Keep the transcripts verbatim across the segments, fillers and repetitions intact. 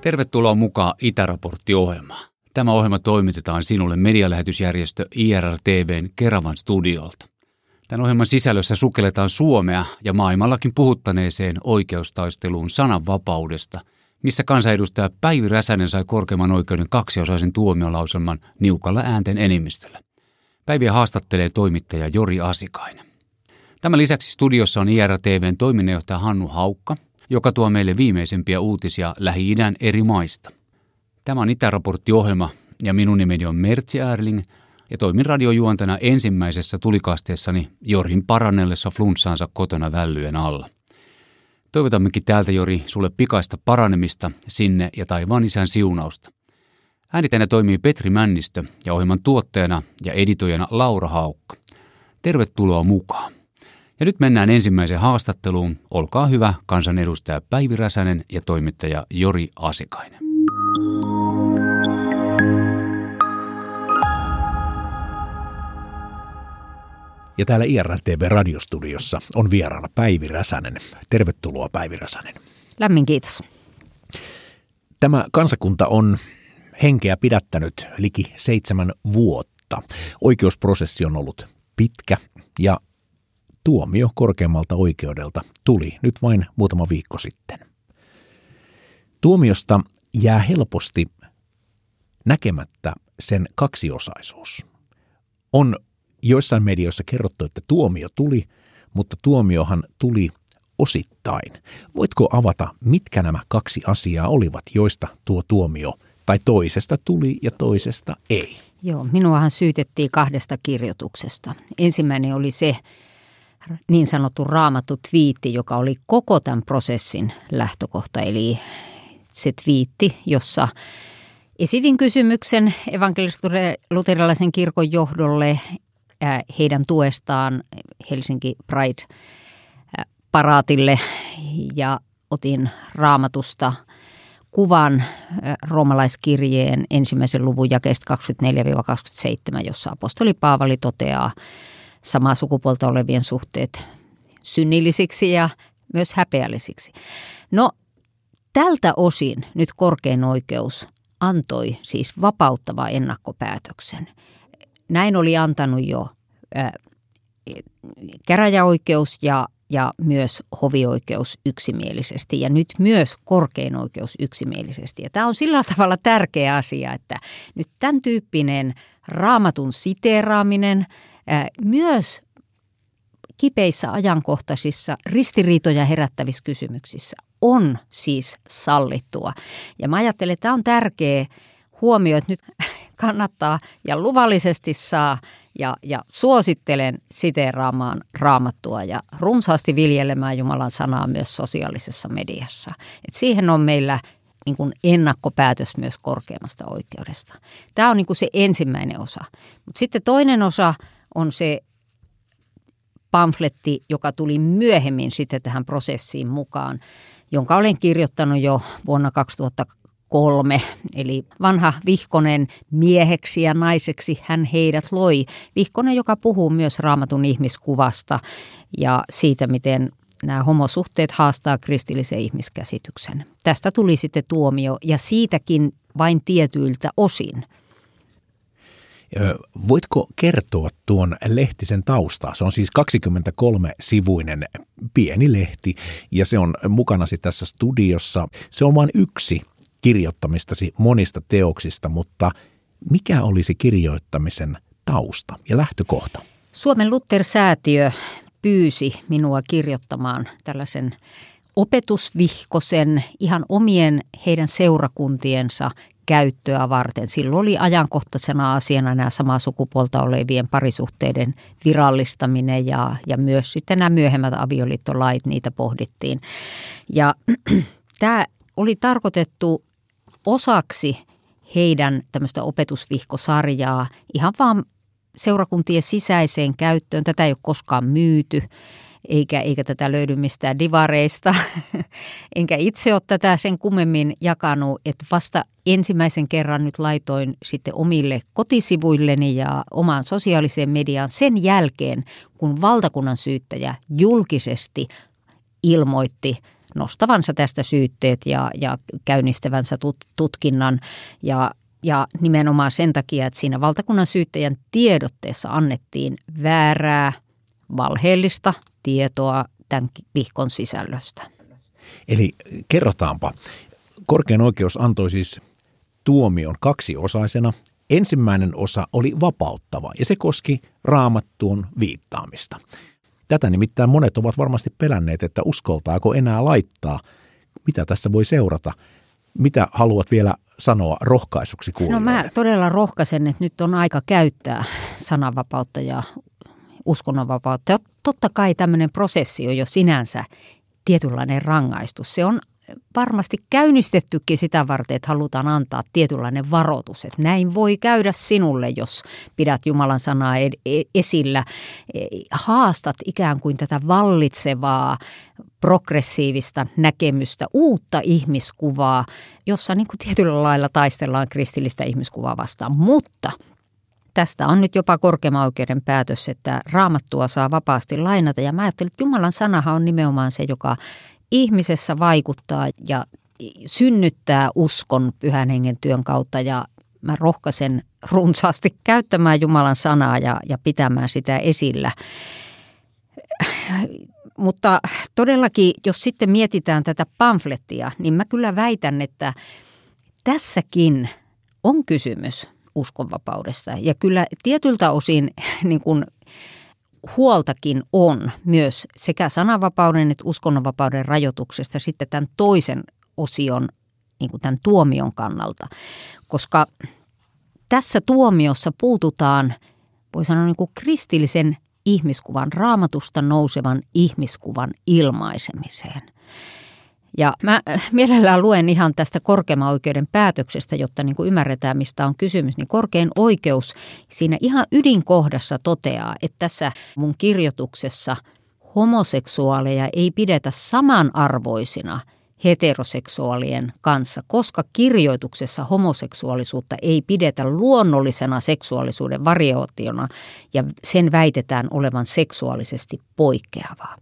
Tervetuloa mukaan Itäraportti-ohjelmaan. Tämä ohjelma toimitetaan sinulle medialähetysjärjestö I R L T V:n Keravan studiolta. Tämän ohjelman sisällössä sukelletaan Suomea ja maailmallakin puhuttaneeseen oikeustaisteluun sananvapaudesta, missä kansanedustaja Päivi Räsänen sai korkeimman oikeuden kaksiosaisen tuomiolauselman niukalla äänten enemmistöllä. Päiviä haastattelee toimittaja Jori Asikainen. Tämän lisäksi studiossa on I R L T V:n toiminnanjohtaja Hannu Haukka, joka tuo meille viimeisimpiä uutisia Lähi-idän eri maista. Tämä on Itäraportti-ohjelma ja minun nimeni on Mertsi Erling ja toimin radiojuontana ensimmäisessä tulikasteessani Jorin parannellessa flunssaansa kotona vällyjen alla. Toivotammekin täältä, Jori, sulle pikaista paranemista sinne ja taivaan isän siunausta. Äänitäjänä toimii Petri Männistö ja ohjelman tuottajana ja editoijana Laura Haukka. Tervetuloa mukaan. Ja nyt mennään ensimmäiseen haastatteluun. Olkaa hyvä, kansanedustaja Päivi Räsänen ja toimittaja Jori Asikainen. Ja täällä I R L T V-radiostudiossa on vieraana Päivi Räsänen. Tervetuloa, Päivi Räsänen. Lämmin kiitos. Tämä kansakunta on henkeä pidättänyt liki seitsemän vuotta. Oikeusprosessi on ollut pitkä ja tuomio korkeammalta oikeudelta tuli nyt vain muutama viikko sitten. Tuomiosta jää helposti näkemättä sen kaksiosaisuus. On joissain medioissa kerrottu, että tuomio tuli, mutta tuomiohan tuli osittain. Voitko avata, mitkä nämä kaksi asiaa olivat, joista tuo tuomio tai toisesta tuli ja toisesta ei? Joo, minuahan syytettiin kahdesta kirjoituksesta. Ensimmäinen oli se niin sanottu raamattu twiitti, joka oli koko tämän prosessin lähtökohta. Eli se twiitti, jossa esitin kysymyksen evankelis-luterilaisen kirkon johdolle heidän tuestaan Helsinki Pride-paraatille ja otin Raamatusta kuvan roomalaiskirjeen ensimmäisen luvun jakeesta kaksikymmentäneljä kaksikymmentäseitsemän, jossa apostoli Paavali toteaa samaa sukupuolta olevien suhteet synnillisiksi ja myös häpeällisiksi. No tältä osin nyt korkein oikeus antoi siis vapauttava ennakkopäätöksen. Näin oli antanut jo ää, käräjäoikeus ja, ja myös hovioikeus yksimielisesti ja nyt myös korkein oikeus yksimielisesti. Ja tämä on sillä tavalla tärkeä asia, että nyt tämän tyyppinen raamatun siteeraaminen ää, myös kipeissä ajankohtaisissa ristiriitoja herättävissä kysymyksissä on siis sallittua. Ja mä ajattelen, että tämä on tärkeä huomio, että nyt kannattaa ja luvallisesti saa ja, ja suosittelen siteeraamaan Raamattua ja runsaasti viljelemään Jumalan sanaa myös sosiaalisessa mediassa. Et siihen on meillä niin kuin ennakkopäätös myös korkeammasta oikeudesta. Tämä on niin kuin se ensimmäinen osa. Mutta sitten toinen osa on se pamfletti, joka tuli myöhemmin sitten tähän prosessiin mukaan, jonka olen kirjoittanut jo vuonna kaksituhattakolme, eli vanha Vihkonen mieheksi ja naiseksi hän heidät loi. Vihkonen, joka puhuu myös Raamatun ihmiskuvasta ja siitä, miten nämä homosuhteet haastaa kristillisen ihmiskäsityksen. Tästä tuli sitten tuomio ja siitäkin vain tietyiltä osin. Voitko kertoa tuon lehtisen taustaa? Se on siis kaksikymmentäkolme-sivuinen pieni lehti ja se on mukanasi tässä studiossa. Se on vain yksi kirjoittamistasi monista teoksista, mutta mikä olisi kirjoittamisen tausta ja lähtökohta? Suomen Luther-säätiö pyysi minua kirjoittamaan tällaisen opetusvihkosen ihan omien heidän seurakuntiensa käyttöä varten. Silloin oli ajankohtaisena asiana nämä samaa sukupuolta olevien parisuhteiden virallistaminen ja, ja myös sitten nämä myöhemmät avioliittolait, niitä pohdittiin. Ja tämä oli tarkoitettu osaksi heidän tämmöistä opetusvihkosarjaa ihan vaan seurakuntien sisäiseen käyttöön. Tätä ei ole koskaan myyty. Eikä, eikä tätä löydy mistään divareista, enkä itse ole tätä sen kummemmin jakanut, että vasta ensimmäisen kerran nyt laitoin sitten omille kotisivuilleni ja omaan sosiaaliseen mediaan sen jälkeen, kun valtakunnan syyttäjä julkisesti ilmoitti nostavansa tästä syytteet ja, ja käynnistävänsä tut, tutkinnan ja Ja nimenomaan sen takia, että siinä valtakunnan syyttäjän tiedotteessa annettiin väärää, valheellista tietoa tämän vihkon sisällöstä. Eli kerrotaanpa. Korkein oikeus antoi siis tuomion kaksiosaisena. Ensimmäinen osa oli vapauttava ja se koski Raamattuun viittaamista. Tätä nimittäin monet ovat varmasti pelänneet, että uskoltaako enää laittaa. Mitä tässä voi seurata? Mitä haluat vielä sanoa rohkaisuksi kuulijoille? No mä todella rohkaisen, että nyt on aika käyttää sananvapautta ja uskonnonvapautta. Totta kai tämmöinen prosessi on jo sinänsä tietynlainen rangaistus. Se on varmasti käynnistettykin sitä varten, että halutaan antaa tietynlainen varoitus, että näin voi käydä sinulle, jos pidät Jumalan sanaa esillä. Haastat ikään kuin tätä vallitsevaa, progressiivista näkemystä, uutta ihmiskuvaa, jossa niin kuin tietyllä lailla taistellaan kristillistä ihmiskuvaa vastaan. Mutta tästä on nyt jopa korkeimman oikeuden päätös, että Raamattua saa vapaasti lainata. Ja mä ajattelin, että Jumalan sanahan on nimenomaan se, joka ihmisessä vaikuttaa ja synnyttää uskon Pyhän Hengen työn kautta. Ja mä rohkaisen runsaasti käyttämään Jumalan sanaa ja, ja pitämään sitä esillä. Mutta todellakin, jos sitten mietitään tätä pamflettia, niin mä kyllä väitän, että tässäkin on kysymys uskonvapaudesta. Ja kyllä tietyltä osin niin kuin huoltakin on myös sekä sananvapauden että uskonnonvapauden rajoituksesta sitten tämän toisen osion, niin kuin tämän tuomion kannalta. Koska tässä tuomiossa puututaan, voi sanoa niin kuin kristillisen ihmiskuvan, Raamatusta nousevan ihmiskuvan ilmaisemiseen. Ja mä mielellään luen ihan tästä korkeimman oikeuden päätöksestä, jotta niin kuin ymmärretään, mistä on kysymys. Niin korkein oikeus siinä ihan ydinkohdassa toteaa, että tässä mun kirjoituksessa homoseksuaaleja ei pidetä samanarvoisina heteroseksuaalien kanssa, koska kirjoituksessa homoseksuaalisuutta ei pidetä luonnollisena seksuaalisuuden variaationa ja sen väitetään olevan seksuaalisesti poikkeavaa.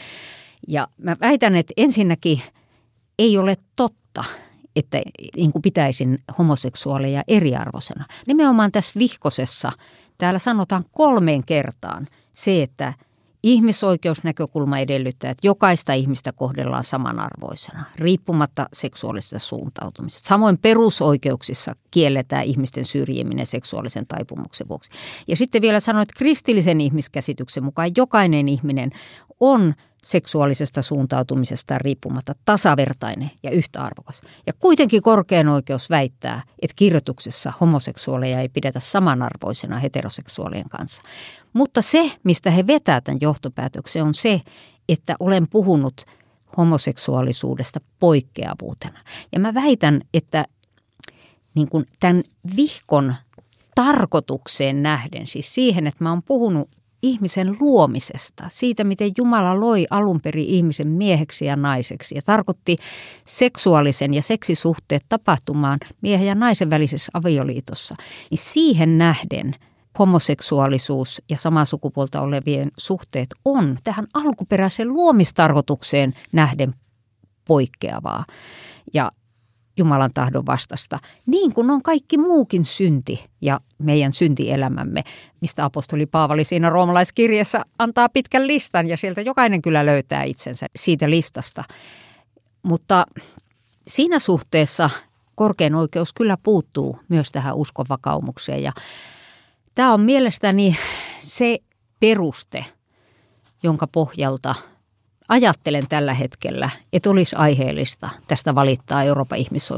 Ja mä väitän, että ensinnäkin ei ole totta, että niin kuin pitäisin homoseksuaaleja eriarvoisena. Nimenomaan tässä vihkosessa täällä sanotaan kolmeen kertaan se, että ihmisoikeusnäkökulma edellyttää, että jokaista ihmistä kohdellaan samanarvoisena, riippumatta seksuaalisesta suuntautumisesta. Samoin perusoikeuksissa kielletään ihmisten syrjiminen seksuaalisen taipumuksen vuoksi. Ja sitten vielä sanoin, että kristillisen ihmiskäsityksen mukaan jokainen ihminen on seksuaalisesta suuntautumisesta riippumatta tasavertainen ja yhtä arvokas. Ja kuitenkin korkein oikeus väittää, että kirjoituksessa homoseksuaaleja ei pidetä samanarvoisena heteroseksuaalien kanssa. Mutta se, mistä he vetää tämän johtopäätöksen, on se, että olen puhunut homoseksuaalisuudesta poikkeavuutena. Ja mä väitän, että niin kuin tämän vihkon tarkoitukseen nähden, siis siihen, että mä oon puhunut ihmisen luomisesta, siitä miten Jumala loi alun perin ihmisen mieheksi ja naiseksi ja tarkoitti seksuaalisen ja seksisuhteet tapahtumaan miehen ja naisen välisessä avioliitossa, niin siihen nähden homoseksuaalisuus ja samaa sukupuolta olevien suhteet on tähän alkuperäiseen luomistarkoitukseen nähden poikkeavaa ja Jumalan tahdon vastasta, niin kuin on kaikki muukin synti ja meidän syntielämämme, mistä apostoli Paavali siinä roomalaiskirjassa antaa pitkän listan ja sieltä jokainen kyllä löytää itsensä siitä listasta. Mutta siinä suhteessa korkein oikeus kyllä puuttuu myös tähän uskonvakaumukseen ja tämä on mielestäni se peruste, jonka pohjalta ajattelen tällä hetkellä, että olisi aiheellista tästä valittaa Euroopan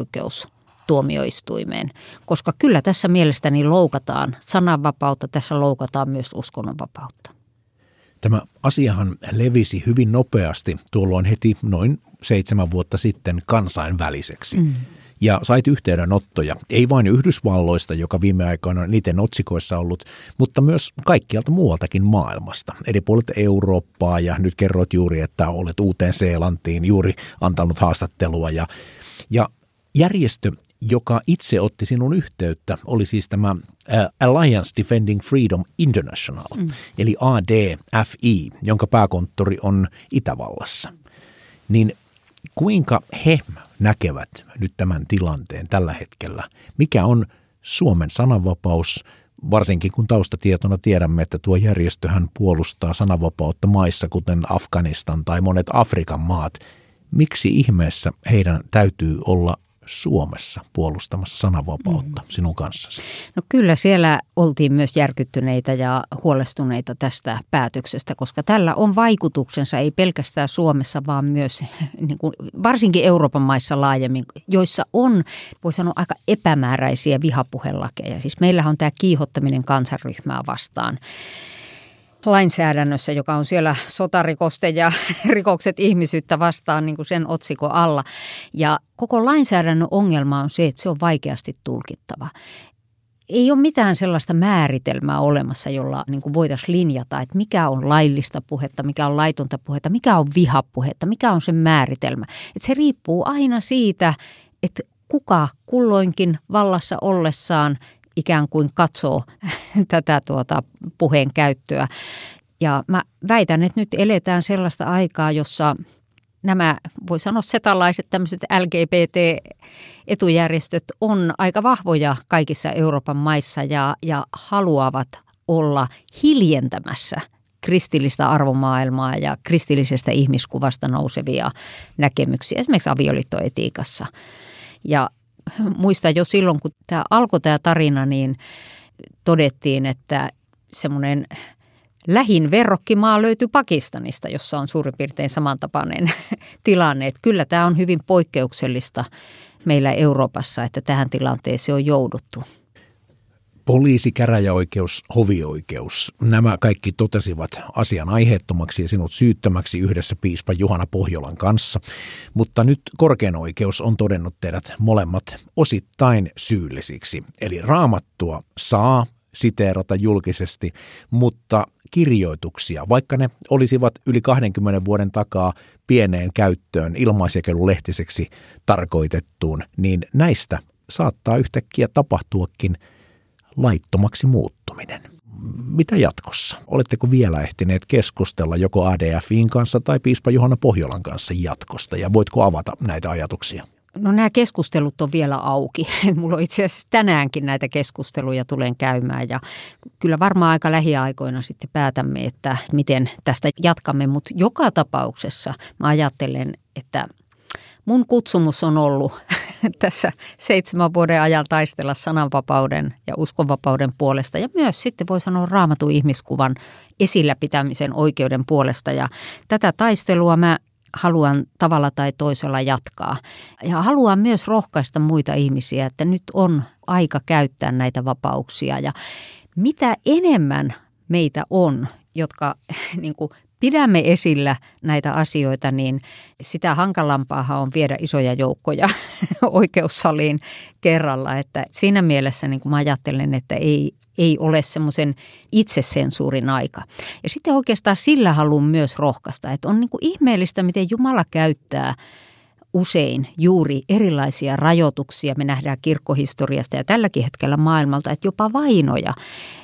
ihmisoikeustuomioistuimeen, koska kyllä tässä mielestäni loukataan sananvapautta, tässä loukataan myös uskonnonvapautta. Tämä asiahan levisi hyvin nopeasti tuolloin heti noin seitsemän vuotta sitten kansainväliseksi. Mm. Ja sait yhteydenottoja, ei vain Yhdysvalloista, joka viime aikoina on niiden otsikoissa ollut, mutta myös kaikkialta muualtakin maailmasta. Eri puolilta Eurooppaa ja nyt kerroit juuri, että olet Uuteen-Seelantiin juuri antanut haastattelua. Ja, ja järjestö, joka itse otti sinun yhteyttä, oli siis tämä Alliance Defending Freedom International, mm. eli A D F I, jonka pääkonttori on Itävallassa. Niin kuinka he näkevät nyt tämän tilanteen tällä hetkellä? Mikä on Suomen sananvapaus, varsinkin kun taustatietona tiedämme, että tuo järjestöhän puolustaa sananvapautta maissa, kuten Afganistan tai monet Afrikan maat. Miksi ihmeessä heidän täytyy olla Suomessa puolustamassa sananvapautta mm. sinun kanssasi? No kyllä siellä oltiin myös järkyttyneitä ja huolestuneita tästä päätöksestä, koska tällä on vaikutuksensa ei pelkästään Suomessa, vaan myös niin kuin, varsinkin Euroopan maissa laajemmin, joissa on, voi sanoa, aika epämääräisiä vihapuhelakeja. Siis meillähän on tämä kiihottaminen kansanryhmää vastaan lainsäädännössä, joka on siellä sotarikosten ja rikokset ihmisyyttä vastaan niin kuin sen otsikon alla. Ja koko lainsäädännön ongelma on se, että se on vaikeasti tulkittava. Ei ole mitään sellaista määritelmää olemassa, jolla niin kuin voitaisiin linjata, että mikä on laillista puhetta, mikä on laitonta puhetta, mikä on vihapuhetta, mikä on se määritelmä. Että se riippuu aina siitä, että kuka kulloinkin vallassa ollessaan ikään kuin katsoo tätä tuota puheen käyttöä. Ja mä väitän, että nyt eletään sellaista aikaa, jossa nämä, voi sanoa setalaiset tämmöiset L G B T-etujärjestöt on aika vahvoja kaikissa Euroopan maissa ja, ja haluavat olla hiljentämässä kristillistä arvomaailmaa ja kristillisestä ihmiskuvasta nousevia näkemyksiä, esimerkiksi avioliittoetiikassa. Ja muistan jo silloin, kun tämä alkoi tämä tarina, niin todettiin, että semmoinen lähin verrokkimaa löytyi Pakistanista, jossa on suurin piirtein samantapainen tilanne. Että kyllä tämä on hyvin poikkeuksellista meillä Euroopassa, että tähän tilanteeseen on jouduttu. Poliisi, käräjäoikeus, hovioikeus, nämä kaikki totesivat asian aiheettomaksi ja sinut syyttömäksi yhdessä piispa Juhana Pohjolan kanssa. Mutta nyt korkein oikeus on todennut teidät molemmat osittain syyllisiksi. Eli Raamattua saa siteerata julkisesti, mutta kirjoituksia, vaikka ne olisivat yli kahdenkymmenen vuoden takaa pieneen käyttöön ilmaisjakelulehtiseksi tarkoitettuun, niin näistä saattaa yhtäkkiä tapahtuakin laittomaksi muuttuminen. Mitä jatkossa? Oletteko vielä ehtineet keskustella joko A D F:n kanssa tai piispa Juhana Pohjolan kanssa jatkosta ja voitko avata näitä ajatuksia? No nämä keskustelut on vielä auki. Mulla on itse asiassa tänäänkin näitä keskusteluja tulen käymään ja kyllä varmaan aika lähiaikoina sitten päätämme, että miten tästä jatkamme, mutta joka tapauksessa mä ajattelen, että mun kutsumus on ollut tässä seitsemän vuoden ajan taistella sananvapauden ja uskonvapauden puolesta ja myös sitten voi sanoa Raamatun ihmiskuvan esillä pitämisen oikeuden puolesta ja tätä taistelua mä haluan tavalla tai toisella jatkaa. Ja haluan myös rohkaista muita ihmisiä, että nyt on aika käyttää näitä vapauksia. Ja mitä enemmän meitä on, jotka niin kuin pidämme esillä näitä asioita, niin sitä hankalampaahan on viedä isoja joukkoja oikeussaliin kerralla. Että siinä mielessä niin kuin mä ajattelen, että ei, ei ole semmoisen itsesensuurin aika. Ja sitten oikeastaan sillä haluan myös rohkaista, että on niin kuin ihmeellistä, miten Jumala käyttää usein juuri erilaisia rajoituksia. Me nähdään kirkkohistoriasta ja tälläkin hetkellä maailmalta, että jopa vainoja,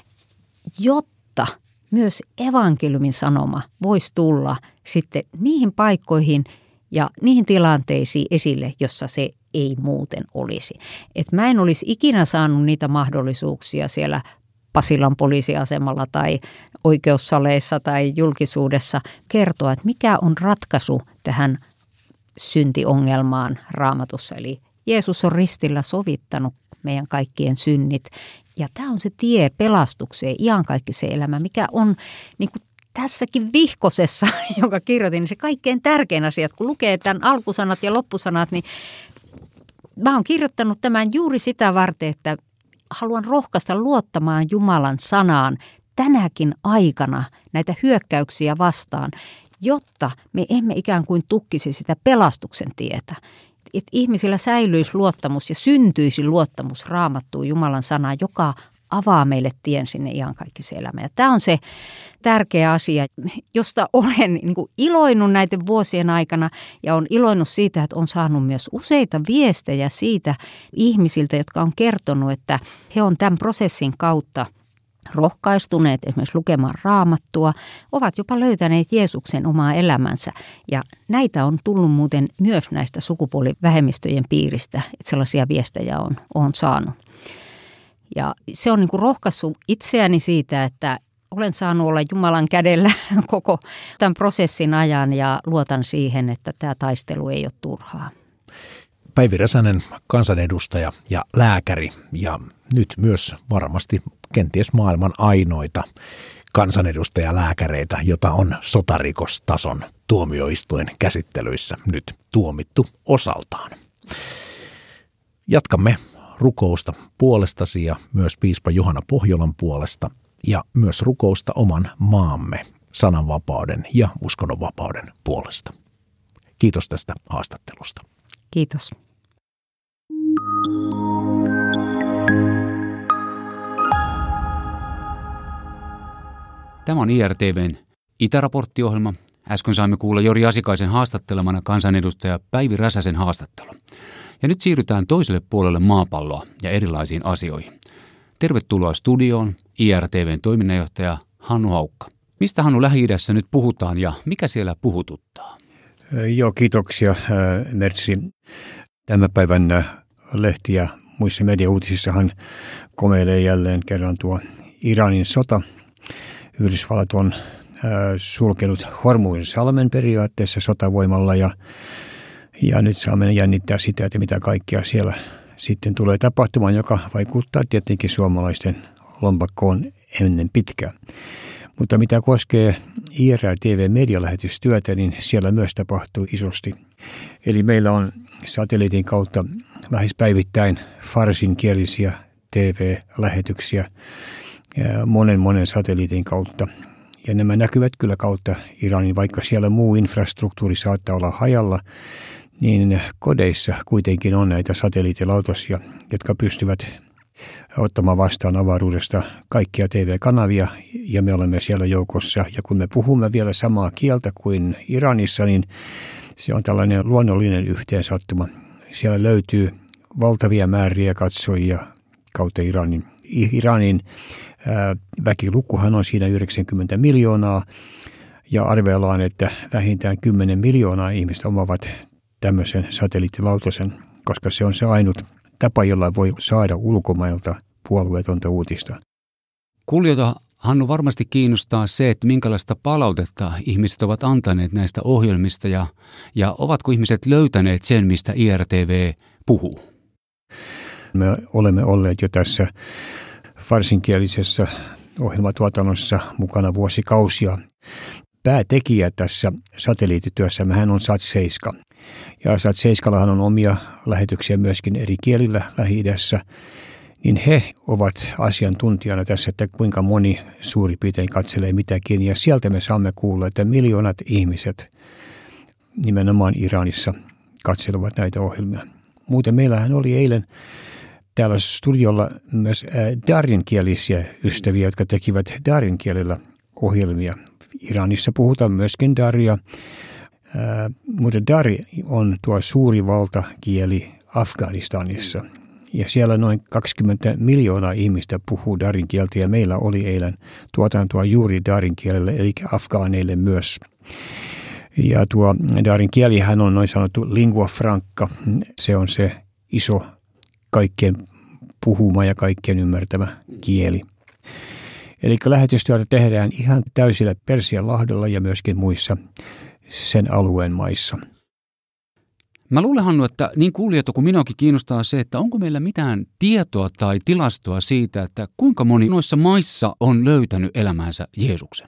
jotta myös evankeliumin sanoma voisi tulla sitten niihin paikkoihin ja niihin tilanteisiin esille, jossa se ei muuten olisi. Et mä en olisi ikinä saanut niitä mahdollisuuksia siellä Pasilan poliisiasemalla tai oikeussaleissa tai julkisuudessa kertoa, että mikä on ratkaisu tähän syntiongelmaan Raamatussa. Eli Jeesus on ristillä sovittanut meidän kaikkien synnit. Ja tämä on se tie pelastukseen, iankaikkiseen elämään, mikä on niin kuin tässäkin vihkosessa, jonka kirjoitin, niin se kaikkein tärkein asia, kun lukee tämän alkusanat ja loppusanat, niin mä oon kirjoittanut tämän juuri sitä varten, että haluan rohkaista luottamaan Jumalan sanaan tänäkin aikana näitä hyökkäyksiä vastaan, jotta me emme ikään kuin tukkisi sitä pelastuksen tietä. Että ihmisillä säilyisi luottamus ja syntyisi luottamus Raamattuun Jumalan sanaan, joka avaa meille tien sinne iankaikkiseen elämään. Ja tämä on se tärkeä asia, josta olen niin kuin iloinut näiden vuosien aikana ja on iloinut siitä, että on saanut myös useita viestejä siitä ihmisiltä, jotka on kertonut, että he on tämän prosessin kautta rohkaistuneet esimerkiksi lukemaan Raamattua, ovat jopa löytäneet Jeesuksen omaa elämänsä. Ja näitä on tullut muuten myös näistä sukupuolivähemmistöjen piiristä, että sellaisia viestejä on, on saanut. Ja se on niin kuin rohkaissut itseäni siitä, että olen saanut olla Jumalan kädellä koko tämän prosessin ajan ja luotan siihen, että tämä taistelu ei ole turhaa. Päivi Räsänen, kansanedustaja ja lääkäri ja nyt myös varmasti kenties maailman ainoita kansanedustajalääkäreitä, jota on sotarikostason tuomioistuin käsittelyissä nyt tuomittu osaltaan. Jatkamme rukousta puolestasi ja myös piispa Johanna Pohjolan puolesta ja myös rukousta oman maamme sananvapauden ja uskonnonvapauden puolesta. Kiitos tästä haastattelusta. Kiitos. Tämä on I R T V:n Itäraporttiohjelma. Äsken saimme kuulla Jori Asikaisen haastattelemana kansanedustaja Päivi Räsäsen haastattelu. Ja nyt siirrytään toiselle puolelle maapalloa ja erilaisiin asioihin. Tervetuloa studioon I R T V:n toiminnanjohtaja Hannu Haukka. Mistä, Hannu, Lähi-idässä nyt puhutaan ja mikä siellä puhututtaa? Joo, kiitoksia Mertsi. Tämän päivän lehti ja muissa mediauutisissahan komeilee jälleen kerran tuo Iranin sota. Yhdysvallat on sulkenut Hormuzsalmen periaatteessa sotavoimalla ja, ja nyt saamme jännittää sitä, että mitä kaikkea siellä sitten tulee tapahtumaan, joka vaikuttaa tietenkin suomalaisten lompakkoon ennen pitkään. Mutta mitä koskee I R T V-medialähetystyötä, niin siellä myös tapahtuu isosti. Eli meillä on satelliitin kautta lähes päivittäin farsinkielisiä T V-lähetyksiä monen monen satelliitin kautta. Ja nämä näkyvät kyllä kautta Iranin, vaikka siellä muu infrastruktuuri saattaa olla hajalla, niin kodeissa kuitenkin on näitä satelliittilautosia, jotka pystyvät ottamaan vastaan avaruudesta kaikkia T V-kanavia, ja me olemme siellä joukossa. Ja kun me puhumme vielä samaa kieltä kuin Iranissa, niin se on tällainen luonnollinen yhteensattuma. Siellä löytyy valtavia määriä katsojia kautta Iranin. Iranin ää, väkilukuhan on siinä yhdeksänkymmentä miljoonaa, ja arvellaan, että vähintään kymmenen miljoonaa ihmistä omavat tämmöisen satelliittilautasen, koska se on se ainut tapa, jolla voi saada ulkomailta puolueetonta uutista. Kuulijoita, Hannu, varmasti kiinnostaa se, että minkälaista palautetta ihmiset ovat antaneet näistä ohjelmista ja, ja ovatko ihmiset löytäneet sen, mistä I R T V puhuu? Me olemme olleet jo tässä farsinkielisessä ohjelmatuotannossa mukana vuosikausia. Päätekijä tässä satelliittityössä hän on Sat seitsemän. Ja Sat seitsemän on omia lähetyksiä myöskin eri kielillä Lähi-idässä. Niin he ovat asiantuntijana tässä, että kuinka moni suurin piirtein katselee mitäkin. Ja sieltä me saamme kuulla, että miljoonat ihmiset nimenomaan Iranissa katselevat näitä ohjelmia. Muuten meillähän oli eilen täällä studiolla myös darinkielisiä ystäviä, jotka tekivät darinkielellä ohjelmia. Iranissa puhutaan myöskin daria, mutta dari on tuo suuri valtakieli Afganistanissa. Ja siellä noin kaksikymmentä miljoonaa ihmistä puhuu darin kieltä ja meillä oli eilen tuotantoa juuri darin kielelle, eli afgaaneille myös. Ja tuo darin kielihän on noin sanottu lingua franca, se on se iso kaikkien puhuma ja kaikkien ymmärtämä kieli. Eli lähetystyötä tehdään ihan täysillä Persianlahdella ja myöskin muissa sen alueen maissa. Mä luulen, Hannu, että niin kuulijat kuin minuakin kiinnostaa se, että onko meillä mitään tietoa tai tilastoa siitä, että kuinka moni noissa maissa on löytänyt elämäänsä Jeesuksen?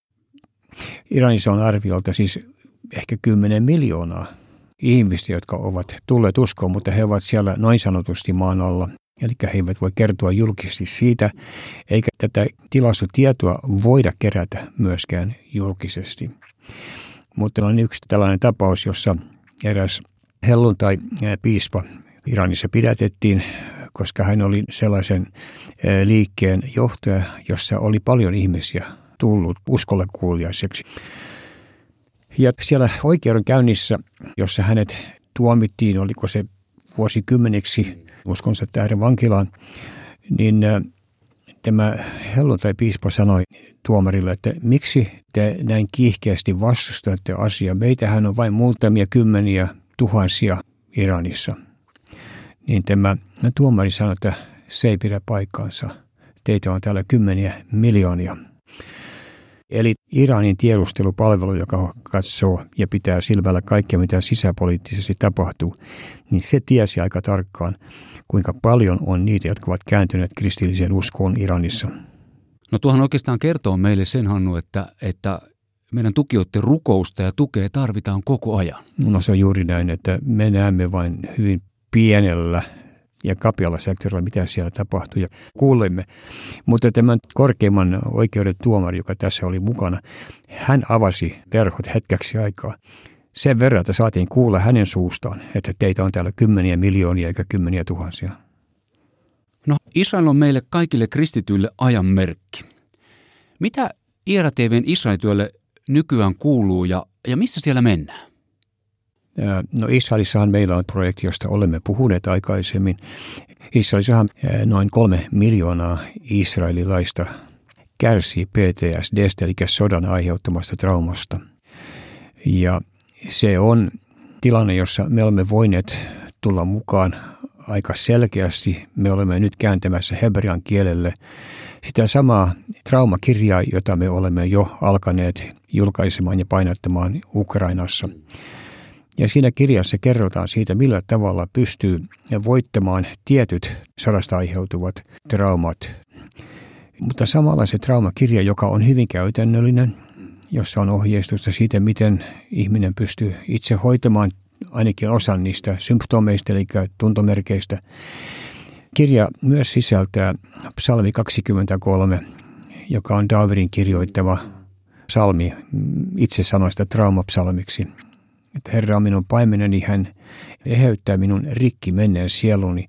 Iranissa on arviolta siis ehkä kymmenen miljoonaa ihmistä, jotka ovat tulleet uskoon, mutta he ovat siellä noin sanotusti maan alla. Eli he eivät voi kertoa julkisesti siitä, eikä tätä tilastotietoa voida kerätä myöskään julkisesti. Mutta on yksi tällainen tapaus, jossa eräs helluntai-piispa Iranissa pidätettiin, koska hän oli sellaisen liikkeen johtaja, jossa oli paljon ihmisiä tullut uskolle kuuliaiseksi. Ja siellä oikeudenkäynnissä, jossa hänet tuomittiin, oliko se vuosikymmeniksi uskonsa tähden vankilaan, niin Tämä helluntai-piispa sanoi tuomarille, että miksi te näin kiihkeästi vastustatte asiaa. Meitähän on vain muutamia kymmeniä tuhansia Iranissa. Niin tämä tuomari sanoi, että se ei pidä paikkaansa. Teitä on täällä kymmeniä miljoonia. Eli Iranin tiedustelupalvelu, joka katsoo ja pitää silmällä kaikkea, mitä sisäpoliittisesti tapahtuu, niin se tiesi aika tarkkaan, kuinka paljon on niitä, jotka ovat kääntyneet kristilliseen uskoon Iranissa. No tuohan oikeastaan kertoo meille sen, Hannu, että, että meidän tukijoiden rukousta ja tukea tarvitaan koko ajan. No se on juuri näin, että me näemme vain hyvin pienellä ja kapealla sektorilla, mitä siellä tapahtuu ja kuulemme. Mutta tämän korkeimman oikeuden tuomari, joka tässä oli mukana, hän avasi verhot hetkeksi aikaa. Sen verran, että saatiin kuulla hänen suustaan, että teitä on täällä kymmeniä miljoonia eikä kymmeniä tuhansia. No, Israel on meille kaikille kristityille ajan merkki. Mitä I R A T V:n Israel-työlle nykyään kuuluu ja, ja missä siellä mennään? No Israelissahan meillä on projekti, josta olemme puhuneet aikaisemmin. Israelissahan noin kolme miljoonaa israelilaista kärsii P T S D:stä, eli sodan aiheuttamasta traumasta. Ja se on tilanne, jossa me olemme voineet tulla mukaan aika selkeästi. Me olemme nyt kääntämässä hebrean kielelle sitä samaa traumakirjaa, jota me olemme jo alkaneet julkaisemaan ja painattamaan Ukrainassa. Ja siinä kirjassa kerrotaan siitä, millä tavalla pystyy voittamaan tietyt sodasta aiheutuvat traumat. Mutta samalla se traumakirja, joka on hyvin käytännöllinen, jossa on ohjeistusta siitä, miten ihminen pystyy itse hoitamaan ainakin osan niistä symptomeista, eli tuntomerkeistä. Kirja myös sisältää psalmi kaksikymmentäkolme, joka on Daavidin kirjoittama psalmi, itse sanoi sitä traumapsalmiksi. Että Herra on minun paimeneni, hän eheyttää minun rikki menneen sieluni.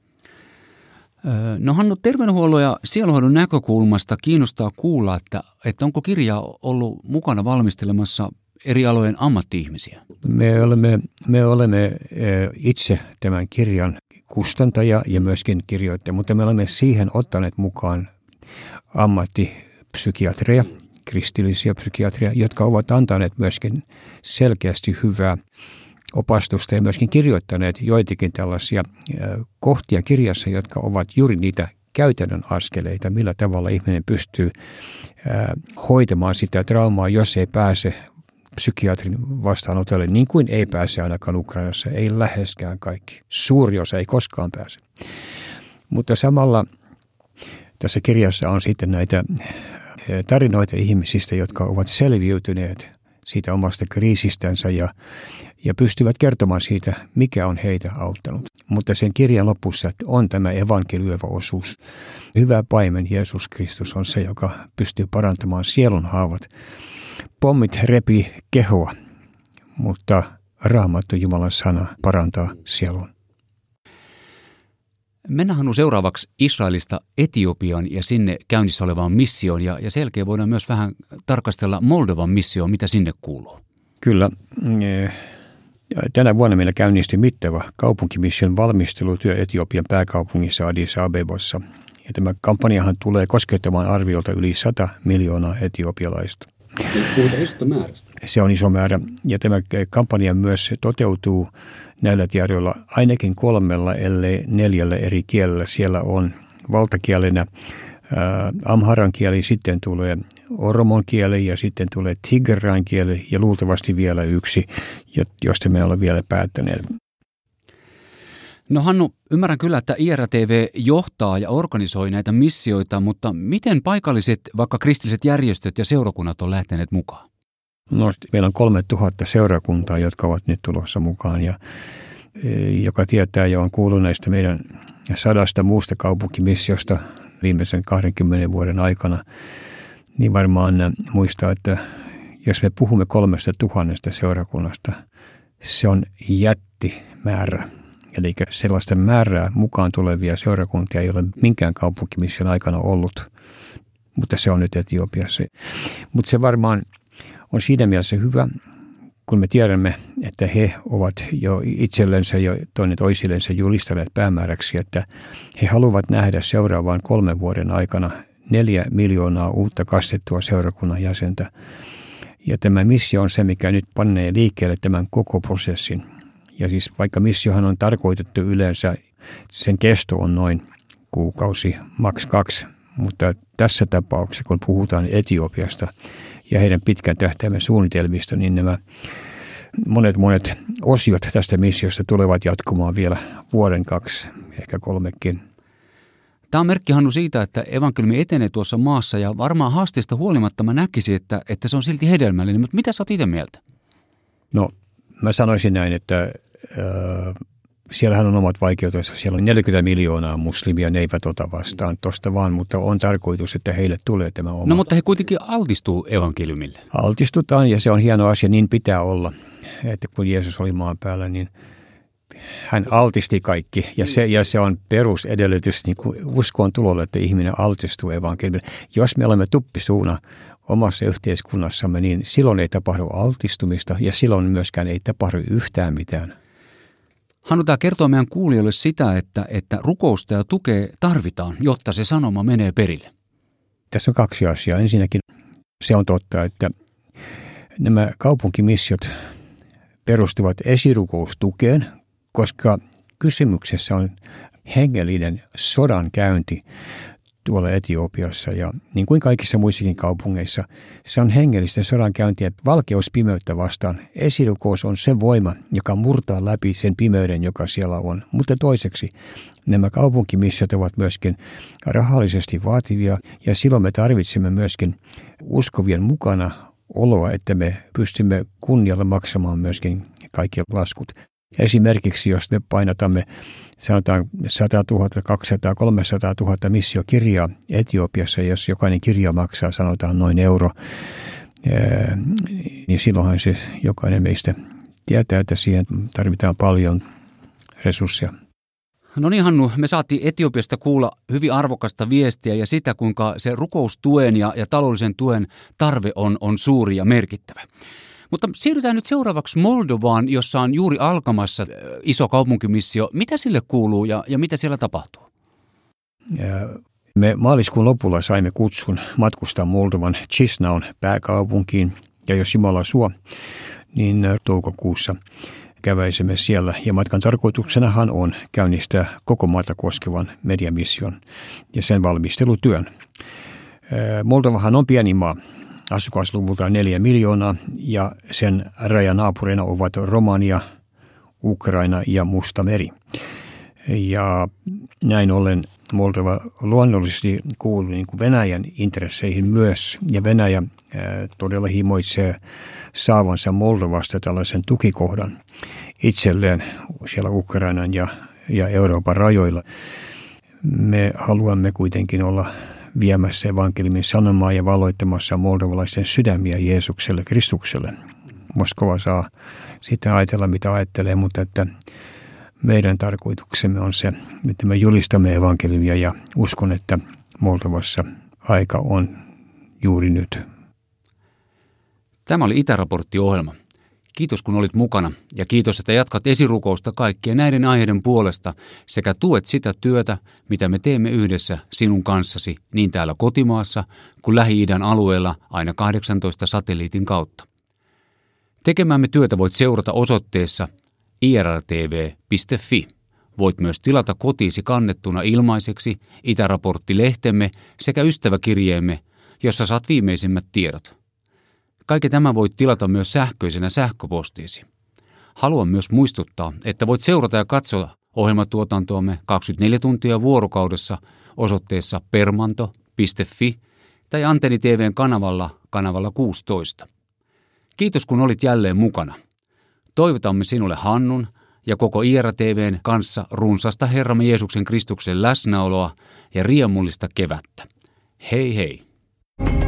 No Hannu, terveydenhuollon ja sielunhoidon näkökulmasta kiinnostaa kuulla, että, että onko kirja ollut mukana valmistelemassa eri alojen ammatti-ihmisiä? Me olemme, me olemme itse tämän kirjan kustantaja ja myöskin kirjoittaja, mutta me olemme siihen ottaneet mukaan ammattipsykiatreja, kristillisiä psykiatreja, jotka ovat antaneet myöskin selkeästi hyvää opastusta ja myöskin kirjoittaneet joitakin tällaisia kohtia kirjassa, jotka ovat juuri niitä käytännön askeleita, millä tavalla ihminen pystyy hoitamaan sitä traumaa, jos ei pääse psykiatrin vastaanotolle, niin kuin ei pääse ainakaan Ukrainassa, ei läheskään kaikki. Suuri osa ei koskaan pääse. Mutta samalla tässä kirjassa on sitten näitä tarinoita ihmisistä, jotka ovat selviytyneet siitä omasta kriisistänsä ja, ja pystyvät kertomaan siitä, mikä on heitä auttanut. Mutta sen kirjan lopussa on tämä evankelioiva osuus. Hyvä paimen Jeesus Kristus on se, joka pystyy parantamaan sielun haavat. Pommit repii kehoa, mutta Raamattu Jumalan sana parantaa sielun. Mennään Hannu seuraavaksi Israelista Etiopiaan ja sinne käynnissä olevaan missioon. Ja, ja selkeä voidaan myös vähän tarkastella Moldovan missioon, mitä sinne kuuluu. Kyllä. Tänä vuonna meillä käynnistyi mittava kaupunkimission valmistelutyö Etiopian pääkaupungissa Addis Abebassa. Ja tämä kampanjahan tulee koskettamaan arviolta yli sata miljoonaa etiopialaista. Puhutaan isosta määrästä. Se on iso määrä ja tämä kampanja myös toteutuu näillä tiedoilla ainakin kolmella, ellei neljällä eri kielellä. Siellä on valtakielenä ää, amharan kieli, sitten tulee oromon kieli ja sitten tulee tigran kieli ja luultavasti vielä yksi, josta me olemme vielä päättäneet. No Hannu, ymmärrän kyllä, että I R A T V johtaa ja organisoi näitä missioita, mutta miten paikalliset, vaikka kristilliset järjestöt ja seurakunnat on lähteneet mukaan? No, meillä on kolme tuhatta seurakuntaa, jotka ovat nyt tulossa mukaan ja joka tietää ja on kuullut näistä meidän sadasta muusta kaupunkimissiosta viimeisen kahdenkymmenen vuoden aikana, niin varmaan muistaa, että jos me puhumme kolmesta tuhannesta seurakunnasta, se on jättimäärä. Eli sellaista määrää mukaan tulevia seurakuntia ei ole minkään kaupunkimission aikana ollut, mutta se on nyt Etiopiassa. Mutta se varmaan on siinä mielessä hyvä, kun me tiedämme, että he ovat jo itsellensä ja toinen toisilleensa julistaneet päämääräksi, että he haluavat nähdä seuraavan kolmen vuoden aikana neljä miljoonaa uutta kastettua seurakunnan jäsentä. Ja tämä missio on se, mikä nyt panee liikkeelle tämän koko prosessin. Ja siis vaikka missiohan on tarkoitettu yleensä, sen kesto on noin kuukausi, maks kaksi. Mutta tässä tapauksessa, kun puhutaan Etiopiasta ja heidän pitkän tähtäimen suunnitelmista, niin nämä monet monet osiot tästä missiosta tulevat jatkumaan vielä vuoden, kaksi, ehkä kolmekin. Tämä on merkki, Hannu, siitä, että evankeliumi etenee tuossa maassa ja varmaan haasteesta huolimatta mä näkisin, että, että se on silti hedelmällinen. Mutta mitä sä oot itse mieltä? No, mä sanoisin näin, että äh, siellähän on omat vaikeutensa. Siellä on neljäkymmentä miljoonaa muslimia, ne eivät ota vastaan tuosta vaan, mutta on tarkoitus, että heille tulee tämä oma. No, mutta he kuitenkin altistuu evankeliumille. Altistutaan ja se on hieno asia, niin pitää olla. Että kun Jeesus oli maan päällä, niin hän altisti kaikki ja se, ja se on perusedellytys niin kuin uskoon tulolle, että ihminen altistuu evankeliumille. Jos me olemme tuppisuuna omassa yhteiskunnassamme, niin silloin ei tapahdu altistumista ja silloin myöskään ei tapahdu yhtään mitään. Hannu, tämä kertoo meidän kuulijoille sitä, että, että rukousta ja tukea tarvitaan, jotta se sanoma menee perille. Tässä on kaksi asiaa. Ensinnäkin se on totta, että nämä kaupunkimissiot perustuvat esirukoustukeen, koska kysymyksessä on hengellinen sodankäynti tuolla Etiopiassa ja niin kuin kaikissa muissakin kaupungeissa, se on hengellistä sodankäyntiä valkeuspimeyttä vastaan. Esirukous on se voima, joka murtaa läpi sen pimeyden, joka siellä on. Mutta toiseksi nämä kaupunkimissiot ovat myöskin rahallisesti vaativia ja silloin me tarvitsemme myöskin uskovien mukana oloa, että me pystymme kunnialla maksamaan myöskin kaikki laskut. Esimerkiksi jos me painatamme sanotaan sata tuhatta, kaksisataa, kolmesataa tuhatta missiokirjaa Etiopiassa, jos jokainen kirja maksaa sanotaan noin euro, niin silloinhan siis jokainen meistä tietää, että siihen tarvitaan paljon resursseja. No niin, Hannu, me saatiin Etiopiasta kuulla hyvin arvokasta viestiä ja sitä, kuinka se rukoustuen ja, ja taloudellisen tuen tarve on, on suuri ja merkittävä. Mutta siirrytään nyt seuraavaksi Moldovaan, jossa on juuri alkamassa iso kaupunkimissio. Mitä sille kuuluu ja, ja mitä siellä tapahtuu? Me maaliskuun lopulla saimme kutsun matkustaa Moldovan Chișinăun pääkaupunkiin. Ja jos Jumala suo, niin toukokuussa käväisemme siellä. Ja matkan tarkoituksenahan on käynnistää koko maata koskevan mediamission ja sen valmistelutyön. Moldovahan on pieni maa. Asukasluvulta neljä miljoonaa ja sen rajanaapureina ovat Romania, Ukraina ja Mustameri. Ja näin ollen Moldova luonnollisesti kuuluu niin kuin Venäjän intresseihin myös. Ja Venäjä ää, todella himoitsee saavansa Moldovasta tällaisen tukikohdan itselleen siellä Ukrainan ja, ja Euroopan rajoilla. Me haluamme kuitenkin olla viemässä evankeliumin sanomaa ja valoittamassa moldovalaisten sydämiä Jeesukselle, Kristukselle. Moskova saa sitten ajatella, mitä ajattelee, mutta että meidän tarkoituksemme on se, että me julistamme evankeliumia ja uskon, että Moldovassa aika on juuri nyt. Tämä oli Itäraportti-ohjelma. Kiitos kun olit mukana ja kiitos, että jatkat esirukousta kaikkien näiden aiheiden puolesta sekä tuet sitä työtä, mitä me teemme yhdessä sinun kanssasi niin täällä kotimaassa kuin Lähi-idän alueella aina kahdeksantoista satelliitin kautta. Tekemämme työtä voit seurata osoitteessa i r r t v piste f i. Voit myös tilata kotiisi kannettuna ilmaiseksi Itäraportti-lehtemme sekä ystäväkirjeemme, jossa saat viimeisimmät tiedot. Kaikki tämä voit tilata myös sähköisenä sähköpostiisi. Haluan myös muistuttaa, että voit seurata ja katsoa ohjelmatuotantoamme kaksikymmentäneljä tuntia vuorokaudessa osoitteessa permanto piste f i tai Antenni T V:n kanavalla kanavalla kuusitoista. Kiitos kun olit jälleen mukana. Toivotamme sinulle Hannun ja koko I R T V:n kanssa runsasta Herramme Jeesuksen Kristuksen läsnäoloa ja riemullista kevättä. Hei hei!